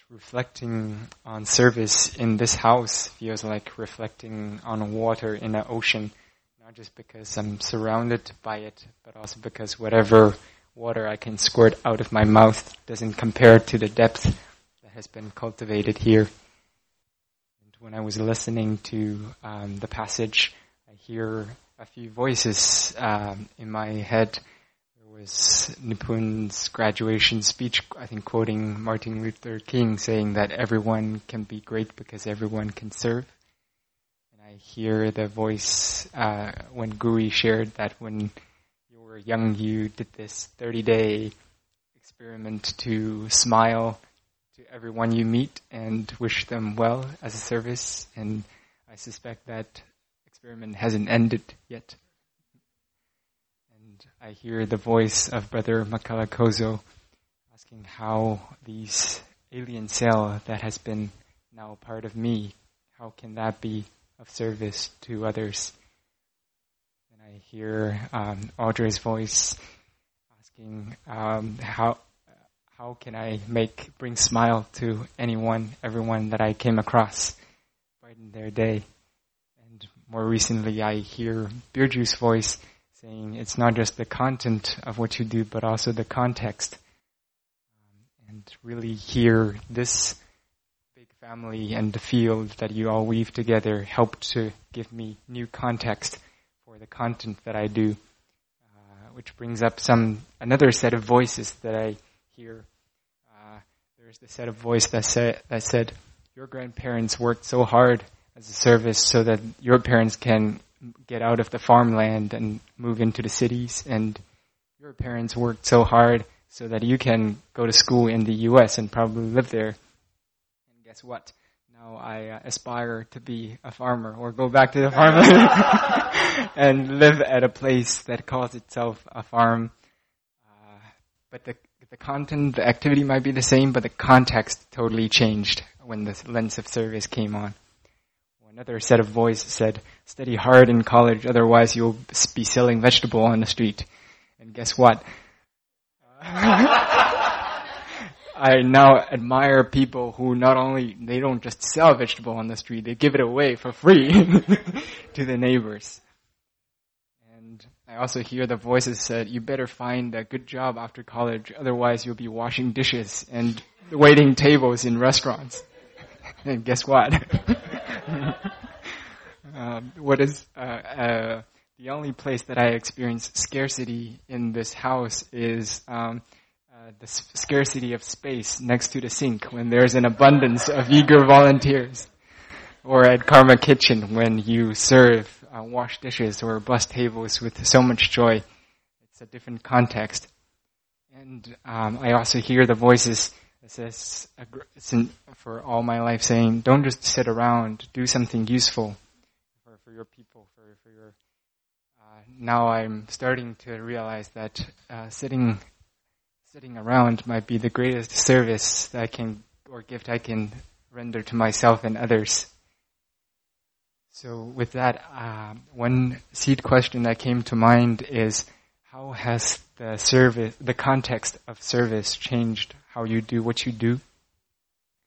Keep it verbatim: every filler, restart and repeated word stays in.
reflecting on service in this house feels like reflecting on water in an ocean, not just because I'm surrounded by it, but also because whatever water I can squirt out of my mouth doesn't compare to the depth that has been cultivated here. And when I was listening to um, the passage, I hear a few voices um, in my head. There was Nipun's graduation speech, I think quoting Martin Luther King, saying that everyone can be great because everyone can serve. And I hear the voice uh, when Guri shared that when you were young, you did this thirty-day experiment to smile to everyone you meet and wish them well as a service. And I suspect that experiment hasn't ended yet. And I hear the voice of Brother Makala Kozo asking how these alien cell that has been now part of me, how can that be of service to others? And I hear um, Audrey's voice asking um, how how can I make bring smile to anyone, everyone that I came across, brighten their day. More recently, I hear Birju's voice saying it's not just the content of what you do, but also the context. Um, and really hear this big family and the field that you all weave together helped to give me new context for the content that I do, uh, which brings up some another set of voices that I hear. Uh, there's the set of voice that, say, that said, your grandparents worked so hard as a service so that your parents can get out of the farmland and move into the cities, and your parents worked so hard so that you can go to school in the U S and probably live there. And guess what? Now I uh, aspire to be a farmer or go back to the farmland and live at a place that calls itself a farm. Uh, but the the content, the activity might be the same, but the context totally changed when the lens of service came on. Another set of voice said, study hard in college, otherwise you'll be selling vegetable on the street. And guess what? I now admire people who not only, they don't just sell vegetable on the street, they give it away for free to the neighbors. And I also hear the voices said, you better find a good job after college, otherwise you'll be washing dishes and waiting tables in restaurants. And guess what? um, what is uh, uh, the only place that I experience scarcity in this house is um, uh, the s- scarcity of space next to the sink when there's an abundance of eager volunteers, or at Karma Kitchen when you serve, uh, wash dishes or bus tables with so much joy. It's a different context. And um, I also hear the voices. It says for all my life saying, don't just sit around, do something useful for, for your people, for, for your, uh, now I'm starting to realize that, uh, sitting, sitting around might be the greatest service that I can, or gift I can render to myself and others. So with that, uh, one seed question that came to mind is, how has the service, the context of service changed how you do what you do?